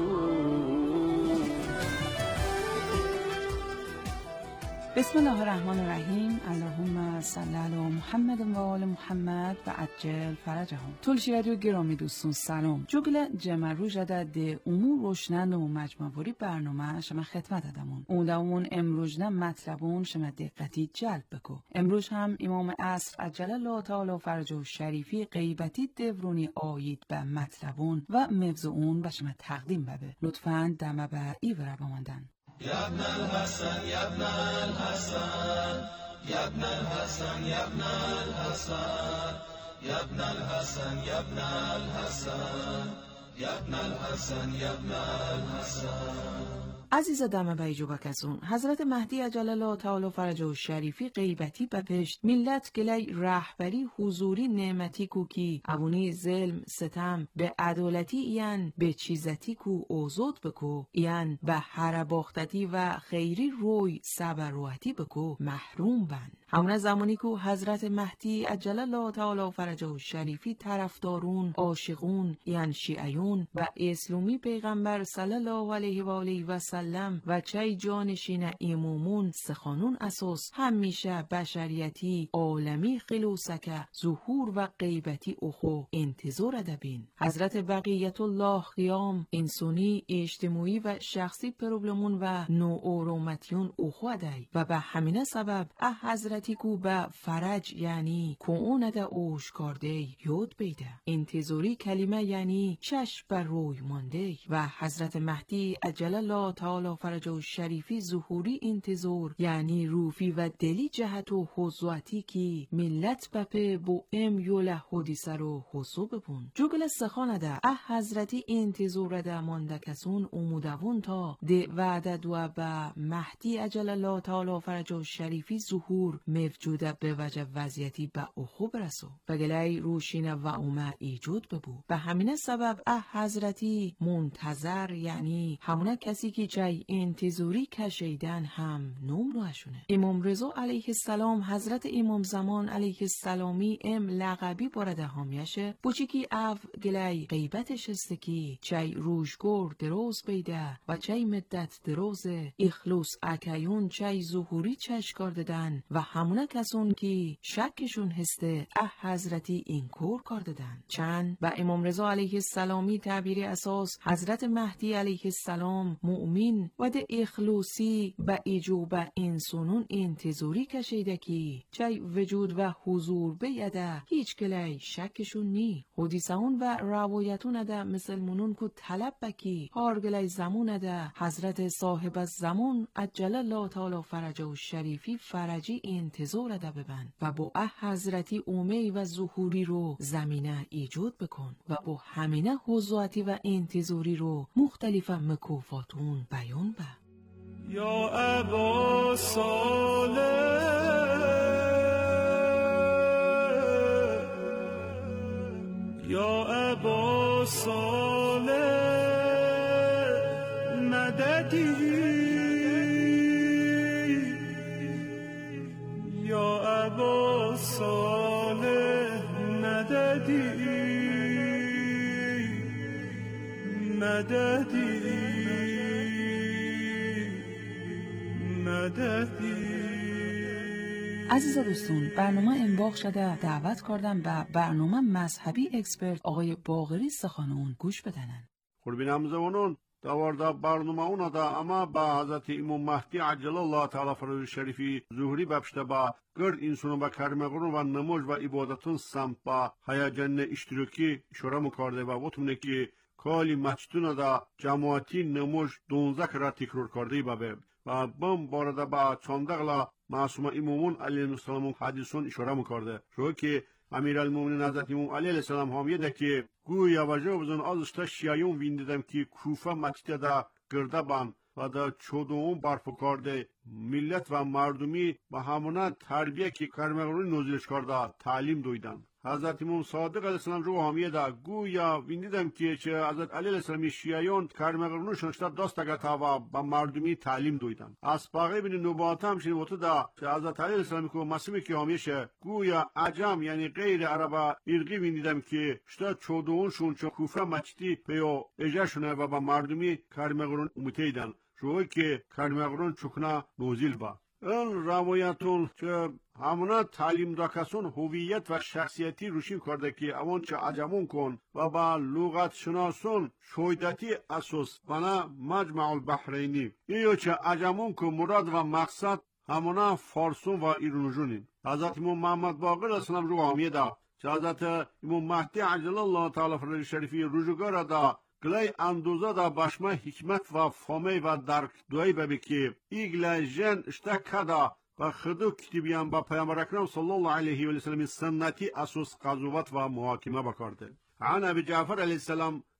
بسم الله الرحمن الرحیم. اللهم صل علی محمد و آل محمد و عجل فرجهم. تلشی رادیو گرامی دوستون سلام. جوبیل جمع رو جده ده امور روشنند و مجموعی برنامه شما خدمت دادمون. اونمون امروز نه مطلبون شما دقتی جلب بکو. امروز هم امام عصر عجل الله تعالی فرجه شریفی غیبتی دورونی آیید به مطلبون و موضوعون به شما تقدیم بده. لطفاً دم به ایوره بماندن. يا ابن الحسن يا ابن الحسن يا ابن الحسن يا ابن الحسن يا ابن الحسن يا ابن الحسن يا ابن الحسن يا ابن الحسن عزیز دم بیجو بکسون حضرت مهدی عجل الله تعالی فرجه و شریفی غیبتی بپشت ملت گلی رهبری حضوری نعمتی کو کی اوونی ظلم ستم به عدالتی این به چیزتی کو اوزود بکو این به هر باختتی و خیری روی صبروتی بکو محروم بن. همون زمانی که حضرت مهدی عجل الله تعالی فرجه و شریفی طرفدارون عاشقون یعنی شیعیون و اسلامی پیغمبر صلی الله علیه و آله و سلم و چای جانشین امومون سخانون اساس همیشه بشریتی عالمی خلوسکه ظهور و غیبتی اخو انتظار دبین. حضرت بقیت الله قیام انسانی اجتماعی و شخصی پروبلمون و نوعرومتیون اخو دای و به همین سبب اه حضرتی کو به فرج یعنی کون ده اوشکارده یود بیده انتظاری کلمه یعنی چشم بر روی مانده و حضرت مهدی عجل الله تعالی فرجه و شریفی ظهوری انتظار یعنی روفی و دلی جهت و حضوعتی کی ملت بپه بو ام یوله حدیثه رو حسو بپون جگل سخانه ده اه حضرتی انتظار ده مانده کسون امودوون تا ده وعده دو به مهدی عجل الله تعالی فرجه و شریفی ظهور موجوده به وجه وضعیتی به اخو برسو و گلی روشینه و اومه ایجود ببو. به همین سبب اه حضرتی منتظر یعنی همونه کسی که جای انتظاری کشیدن هم نمروشونه. امام رضا علیه السلام حضرت امام زمان علیه السلامی ام لقبی بارده همیشه بوچی که اف گلی غیبتش است که چای روشگور دروز بیده و چای مدت دروزه اخلوص اکیون چای ظهوری چشکار دادن و همونه کسون که شکشون هسته اه حضرتی این کور کار دادن. چند و امام رضا علیه السلامی تعبیر اساس حضرت مهدی علیه السلام مؤمن و ده اخلوصی و ایجوب انسانون انتظاری کشیده که چای وجود و حضور بیده هیچ کلی شکشون نی. حدیثون و روایتون ده مثل منون که طلب بکی هارگلی زمون ده حضرت صاحب الزمان عجل الله تعالی فرجه و شریفی فرجی انتظار ده ببن و با اه حضرتی اومی و ظهوری رو زمینه ایجود بکن و با همینه حضوعتی و انتظاری رو مختلف مکوفاتون بیان به. یا ابا صالح یا ابا صالح مددی یا ابا صالح مددی مددی مددی. عزیز دوستون برنامه انباخ شده دعوت کردم به برنامه مذهبی اکسپرت آقای باقری سخانون گوش بدنن. قربین زمانون دوارده برنامه اونا دا اما با حضرت امام مهدی عجل الله تعالی فرجه شریفی ظهوری بپشته با گرد انسانو با کرمگرون و نموج و عبادتون سمت با هیجان اشتراکی اشاره میکرده و وطمونه که کالی مسجدون دا جماعتی نموج دونزه را تکرار کرده بابه و بم بارده با چاندقلا معصوم امامون علیه السلام حدیثون اشاره میکرده شو که امیرالمومنین حضرت امام علیه السلام همیده که گویا وجه بزن ازشتا شیعیون ویندیدم که کوفه مسجد دا گرده بان و دا چودون برفو کرده ملت و مردمی به همونه تربیه که کرمگرون نوزیلش کرده تعلیم دویدن. حضرت امام صادق علیه السلام جو همیه دا گویا ویندیدم که چه حضرت علی علیه السلامی شیعیون کرمگرونشون شتا دست گتا و به مردمی تعلیم دویدن. از باقی بین نبوت هم شنید وقت دا چه حضرت علی علیه السلامی که مسیمی که همیشه گویا عجم یعنی غیر عربا ارقی ویندیدم که شتا چودونشون چه کوفه مچتی پیو اجاشونه و به مردمی کرمگرون متیدن شوی که کرمگرون چکنا نوزیل با. این روایتون که همونا تعلیم دا کسون هویت و شخصیتی روشین کرده که اوان چه عجمون کن و با لغت شناسون شویدتی اساس بنا مجمع البحرینی ایو چه عجمون که مراد و مقصد همونا فارسون و ایرونجونین. حضرت امام محمد باقر اسلام رو همیه دا چه حضرت امام مهدی عجل الله تعالی فرجه شریفی روزگار دا گلای اندوزه دا باشما حکمت و فهمی و درک دوی ببی که ایگل جن اشتا کدا و خدو کتیبیان با پیامبر اکرم صلی الله علیه و سلم سنتی اساس قضاوت و محاکمه بکرده. عن ابی جعفر علیه السلام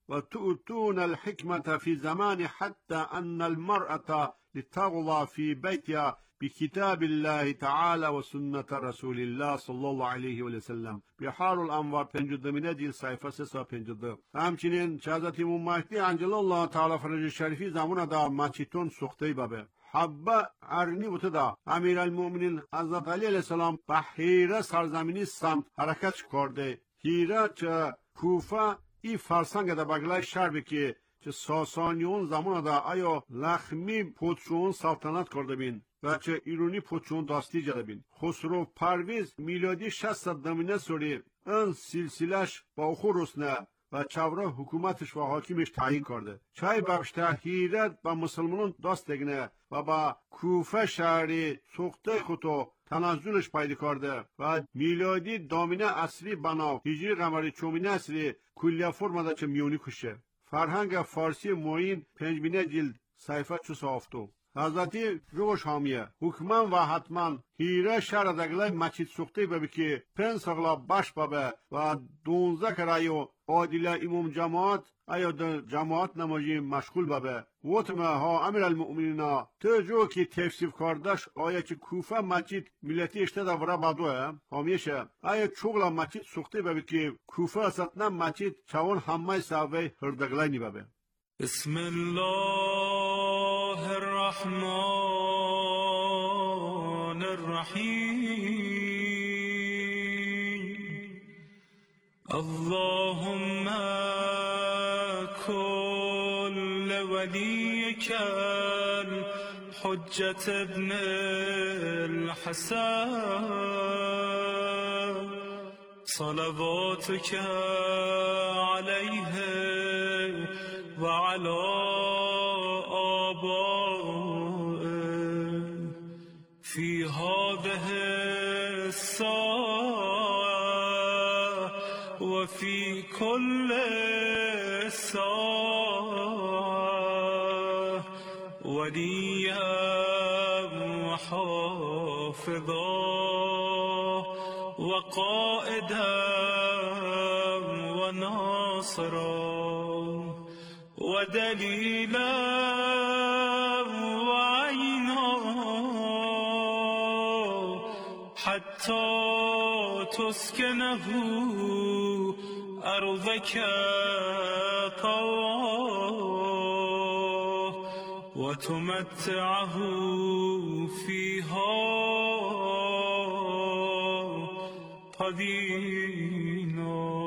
و تؤتون الحکمت فی زمان حتی ان المرأة لتغضى فی بیتها بكتاب الله تعالى وسنة رسول الله صلی الله علیه و سلم. بحار الانوار پنجدهمین جلد صفحه سیصد و پنجاه و دو. همچنین که حضرت امام مهدی عجل الله تعالی فرج شریفی زمان دا مچیتون سوخته بابه حبه ارنی بوده دا امیرالمؤمنین حضرت علی علیه السلام به هیره سرزمینی سمت حرکت کرده. هیره چه کوفه ای فرسنگ دا بگلای شربی که چه ساسانیون زمان دا آیا لخمی پودشون سلطنت کرده بین و چه ایرانی پودشون داستی جده بین. خسرو پرویز میلادی شصت دمینه سوری ان سلسلش با خورسنه و چورا حکومتش و حاکمش تعیین کرده. چای بخشته هیرت با مسلمانان دست دگنه و با کوفه شهری سوخته خودو تنزلش پیدا کرده و میلادی دامینه اصلی بنا هجری قمری چومینه اصلی کلیه فرمده چه میونی کشه. فرهنگ فارسی موین پنجمینه جلد صفحه چو سافتو. حضرتی روش حامیه حکمان و حتما هیره شهر دگلای مچید سوخته ببی که پن سغلا باش بابه و دونزه کرایو عادله امام جماعت ایا در جماعت نماجی مشغول بابه. وطمه ها امیر المؤمنین تو جو که تفسیف کردش آیا که کوفه مچید ملتی اشته دا ورا بدوه حامیشه ایا چوغلا مچید سوخته ببی که کوفه اصلا مچید چوان همه سوه هردگلای نی بابه. بسم الله الرحمن الرحیم اللهم كل وليك الحجة ابن الحسن صلواتك عليه وعلى آبائه في هذه الساعة وفي كل ساعة وليا وحافظا وقائدا وناصرا ودليلا وعينا حتى تسكنه أرضك طوعا وتمتعه فيها طويلا.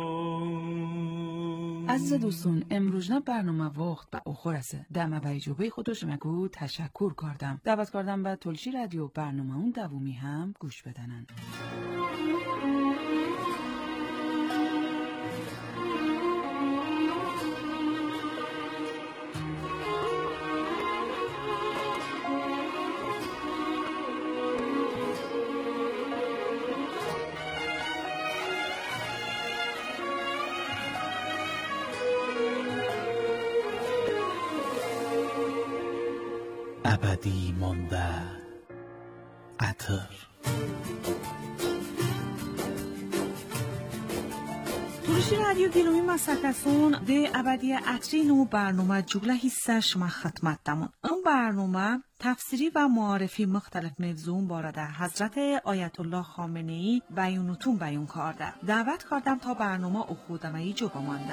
عزیز دوستان امروزنا برنامه وقت به آخر است. دم و اجابه خودش مگو تشکر کردم. دعوت کردم به تلشی رادیو برنامه اون دومی هم گوش بدنن. ابدی مانده عطر. تلشی رادیو گیرومی مسکسون ده ابدی عطرینو برنامه جگله حصش ما خدمت دمون. اون برنامه تفسیری و معارفی مختلف موضوع بارده حضرت آیت الله خامنه‌ای بیانوتون بیان کرده. دعوت کردم تا برنامه او خودمایی جو بمانده.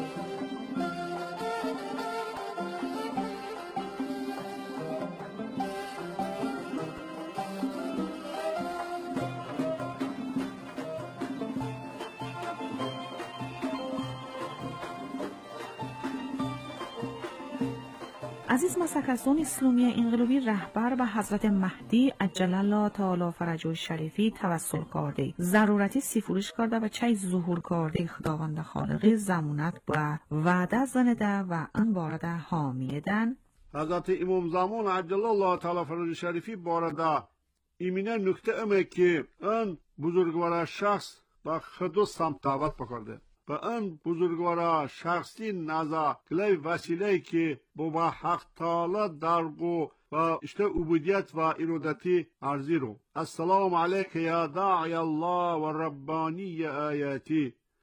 عزیز مسکسون اسلامی انقلابی رهبر به حضرت مهدی عجل الله تعالی فرجه شریفی توسل کرده. ضرورتی سفارش کرده و چای ظهور کرده خداوند خالق زمانت و وعده زنده و ان بارده حامیدن. حضرت امام زمان عجل الله تعالی فرجه شریفی بارده ایمینه نکته امه که ان بزرگوار شخص با خودو سمت دعوت بکرده. و ان بزرگوار شخصی نزا کلی وسیله که با حق تعالی درگو و اشته عبودیت و ارادتی عرضی رو. السلام علیک یا داعی الله و ربانی آیاتی.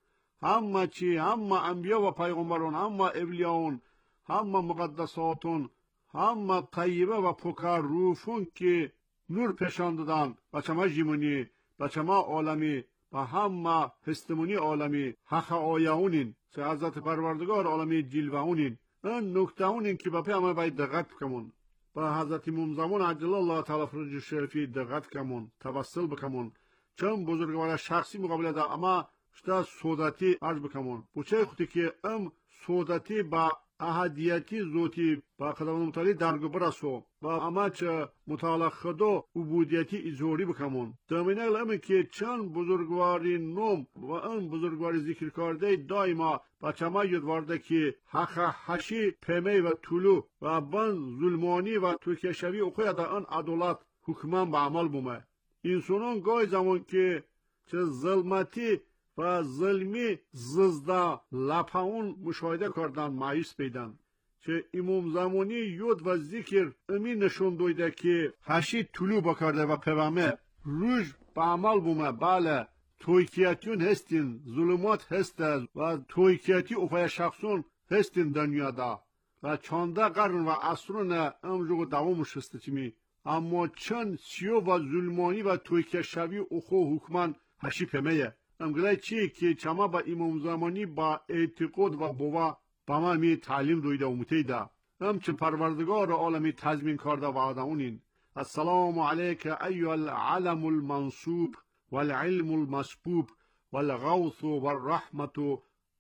همه چی، همه انبیا و پیغمبران، همه اولیاون، همه مقدساتون، همه طیبه و پکر روفون که نور پشان دادن بچما جیمونی، بچما عالمی و همه هستمونی عالمی حق آیاونین چه حضرت پروردگار عالمی جلوهونین. این نکته اونین که با همه باید دقت بکمون، با حضرت امام زمان عجل الله تعالی فرج شریفی دقت کمون، توسل بکمون، چون بزرگوار شخصی مقابل ده اما شتا سوداتی عرض بکمون بچه خودی که ام سوداتی با احدیتی زوتی با خداوند متعالی درگو برسو با اما چه متعالی خدا عبودیتی ایزوری بکمون دامینه امی که چند بزرگواری نوم و این بزرگواری ذکر کرده دایما بچه ما یدوارده که حق حشی پیمه و طولو و بن ظلمانی و توکشوی اخوی دا این عدالت حکمان به عمل بومه. انسانان گاهی زمان که چه ظلمتی و ظلمی ززده لپاون مشاهده کردن مایوس بیدن چه امام زمانی یود و ذکر امین نشون دویده که حشی طلوع بکرده و پیوامه روش به عمل بومه. بله تویکیتیون هستین، ظلمات هسته و تویکیتی اوفای شخصون هستین دنیادا و چانده قرن و عصرون امجو دوامش هسته چمی اما چند سیو و ظلمانی و تویکه شوی اخو حکمان حشی پیمه امگلای چی که چما با امام زمانی با اعتقاد و بوا با ما می تعلیم دویده و متیده هم چه پروردگار عالمی تضمین کرده و آدمونین. السلام علیک ایها العلم المنصوب والعلم المسبوب والغوث والرحمة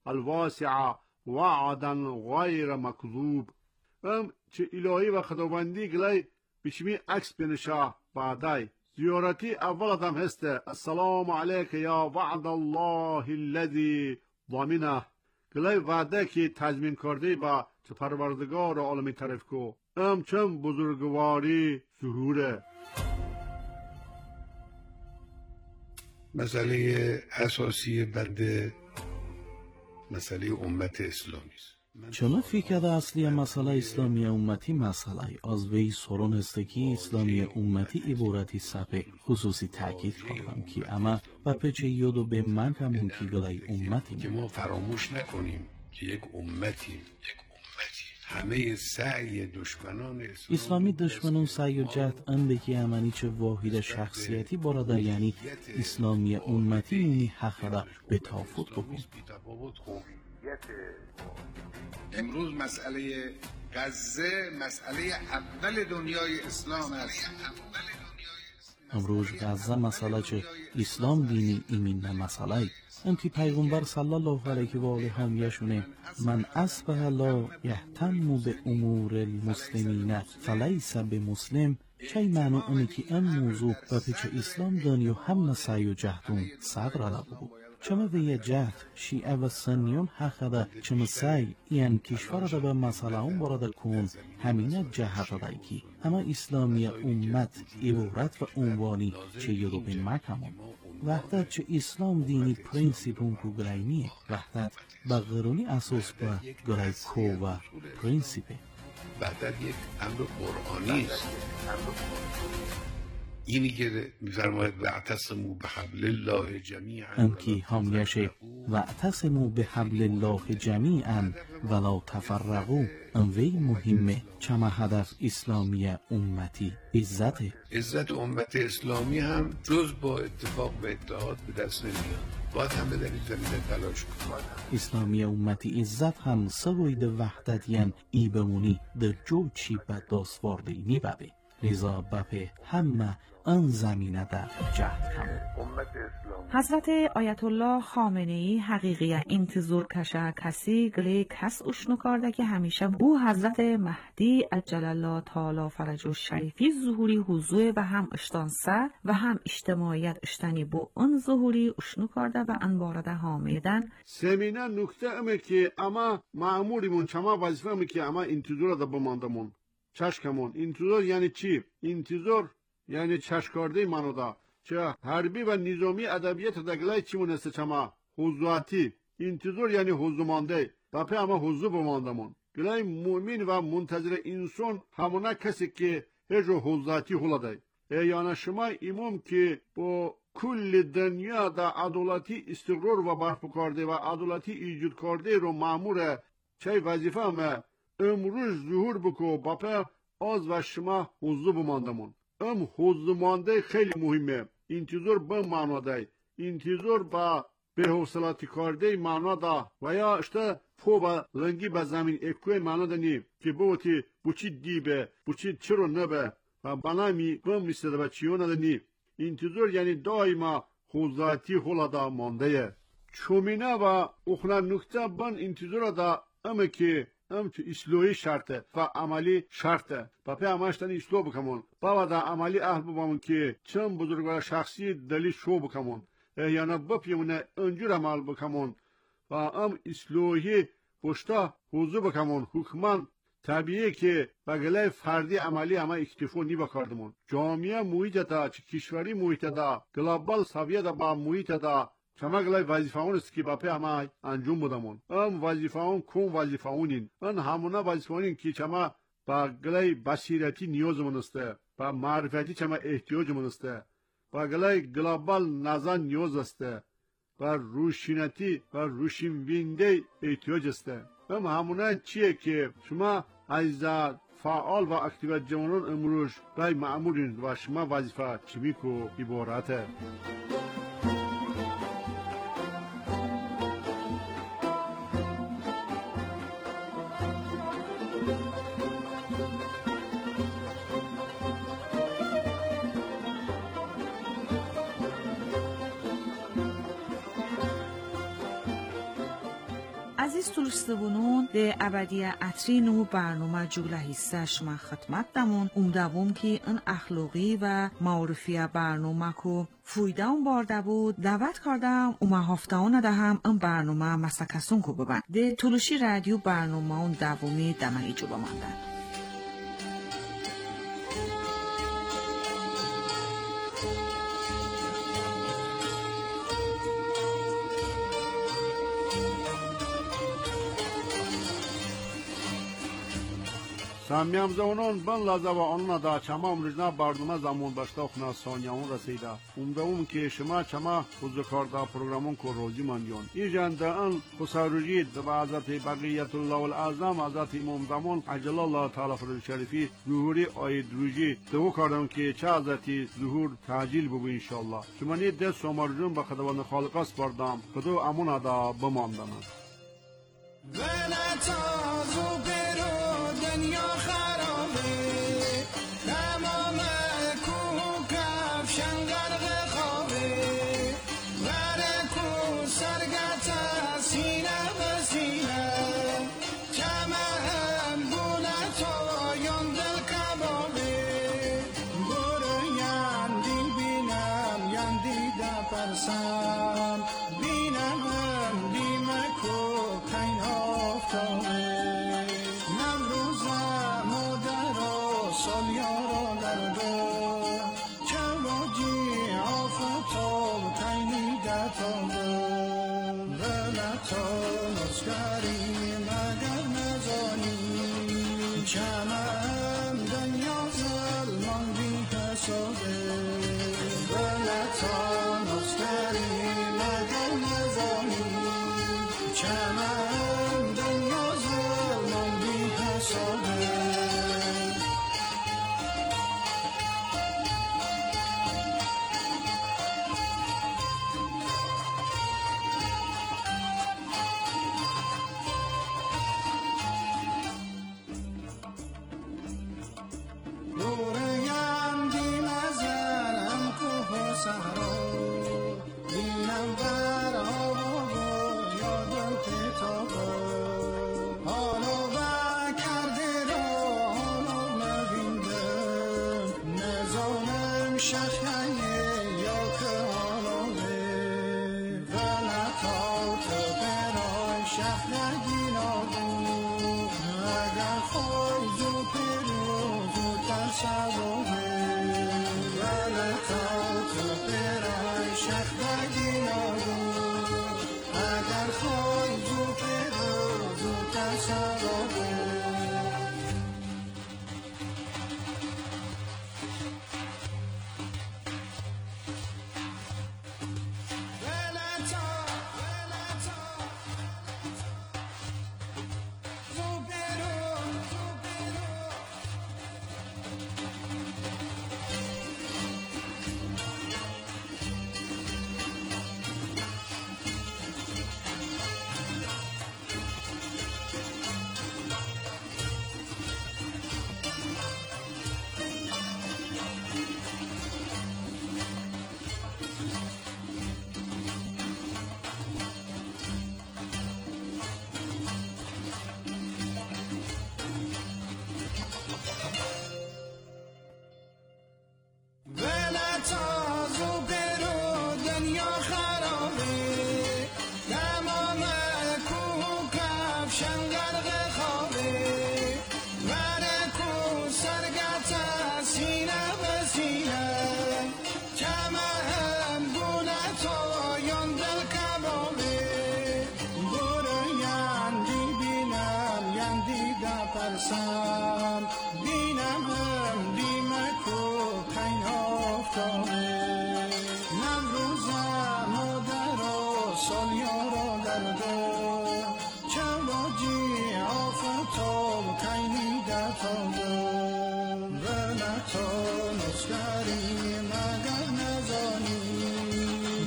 الواسعة وعدا غیر مکذوب. هم چه الهی و خداوندی گلای بشمی عکس بنشا بعدای زیارتی اول آدم هسته السلام علیک یا وعد الله الذی ضامنه گلای وعده که تضمین کرده با چه پروردگار عالمی طرف کو ام چم بزرگواری ظهوره. مسئله اساسی بنده مسئله امت اسلامی است. چما فکر اصلی مسئله اسلامی امتی مسئله از وی سرون است که اسلامی امتی عبارتی سپه خصوصی تاکید کردم که اما و پچه یادو به من همون که گلای امتی که ما فراموش نکنیم که یک امتی همه سعی دشمنان اسلامی دشمنان سعی و جهد انده که امنی چه واحد شخصیتی باراده یعنی اسلامی امتی اونی حق را به تافت بکن. امروز مسئله غزه مسئله اول دنیای اسلام است. امروز غزه مسئله چه اسلام دینی ایمین مسئله ام که پیغمبر صلی الله علیه و آله همیشونه من اصبح لا یهتم به امور المسلمین فلیس به مسلم چه معنی اونی که ام موضوع و پیچه اسلام دانی و هم نسعی و جهدون صدر علا بود چما وی جهد شیعه و سنیون حق ده چما سعی این کشور ده به مسئله اون برده کن همینه جهد ده کی اما اسلامی امت عبارت و عنوانی چه یدو بین مکمون وحدت چه اسلام دینی پرینسیپون کو گلایمیه وحدت با غرونی اساس با گلای کو و پرینسیپه وحدت یک امر قرآنی است. اینی که می‌فرماید واعتصموا بحبل الله جمیعا ام کی همیشه واعتصموا بحبل الله جمیعا ولا تفرقوا ام وی مهمه چما هدف اسلامی امتی عزت عزت امت اسلامی هم جز با اتفاق و اتحاد به دست نمیاد باید هم به در این زمینه تلاش کنید. اسلامی امتی عزت هم سوید وحدتین ای بمونی در جو چی به دستواردی نیببه لذا بپه همه آن زمینه در جهد همون. حضرت آیت الله خامنه ای حقیقی انتظار کشه کسی گلی کس اشنو کرده که همیشه بو حضرت مهدی عجل الله تعالی فرجه شریفی ظهوری حضور و هم اشتانسه و هم اجتماعیت اشتنی بو اون ظهوری اشنو کرده و انبارده حامیدن سمینه نکته امه که اما معمولیمون چما وظیفه امه که اما انتظار دا بماندمون چشکمون. انتظار یعنی چی؟ انتظار یعنی چشکارده منو دا چه حربی و نظامی ادبیات دگلای چی مونسته چما حضواتی انتظار یعنی حضومانده دپه اما حضو بماندمون گلای مؤمن و منتظر انسان همونه کسی که هجو حضواتی حلاده یعنی شما امام که با کل دنیا دا عدالتی استقرار و برپا کرده و عدالتی ایجاد کرده رو مامور چه وظیفه همه امروز ظهور بکو باپه از و شما حضور بماندمون. ام حضور مانده خیلی مهمه. انتظار به معنا ده. انتظار با به حوصلاتی کرده معنا ده و یا اشته پو با لنگی به زمین اکوی معنا ده نی که بوتی بوچی دیبه بوچی چرا نبه و بنامی گم میسته به چیونه ده نی. انتظار یعنی دائما حوصلاتی خولا ده مانده. چومینه و اخنا نکته بان انتظار ده اما که ام تو اصلاحی شرطه و عملی شرطه با پی همشتن اصلاح بکمون با دا عملی اهل ببامون که چند بزرگوار شخصی دلی شو بکمون یعنی بپیمونه انجور عمل بکمون و ام اصلاحی پشتا حضور بکمون حکمان طبیعی که بگله فردی عملی همه اکتفو نی بکردمون جامعه محیط دا چه کشوری محیط دا گلوبال سویه دا با محیط دا شما گلای وظیفه‌اون است که با پی همه انجام بدمون ام وظیفه‌اون کم وظیفه‌اونین ان همونا وظیفه‌اونین که شما با گلای بصیرتی نیازمون است با معرفتی شما احتیاجمون است با گلای گلوبال نظر نیاز است و روشنیتی و روشنبینده احتیاج است ام همونا چیه که شما از فعال و اکتیویت جوانان امروز برای مأمورین و شما وظیفه چی کو عبارته. Aziz turistibunun de abadiya atrinu barnoma jugla hissas ma khidmat damun umdavum ki an axloqi va ma'rifiya barnoma ko fuydan barda bud da'vat kardam uma haftaona da ham an barnoma masakasun ko baban de tulushi radio barnoma un davumi damai jo bamandan. سامیم زونان بن لازه و آنها دا چما امروزنا برنامه زمان باشتا خنا ثانیه‌ون رسیده. امیدوارم که شما چما حضور کرده پروگرامون کو روزی ماندیون. ایجان دا ان خسروجی و حضرت بقیت الله الاعظم حضرت امام زمان عجل الله تعالی فرج شریفی ظهوری آید روزی دو کردم که چه حضرتی ظهور تعجیل بگو انشالله. شما نید دست سومارجون به خداوند خالق سپردم. خدا امون دا بماندم. دنیا خرابه تمام کوه کفشن غرق خوابه غرق کو سرگت سینه به سینه کمهم بونه تایان دل کبابه برو یندی بینم یندی ده پرسم بینم هم دیمه کو کین آفتابه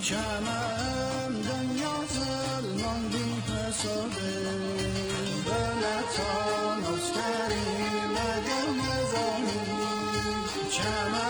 کمم دنیا ظلمان بی حسابه بلتان از کریم دم زانی کمم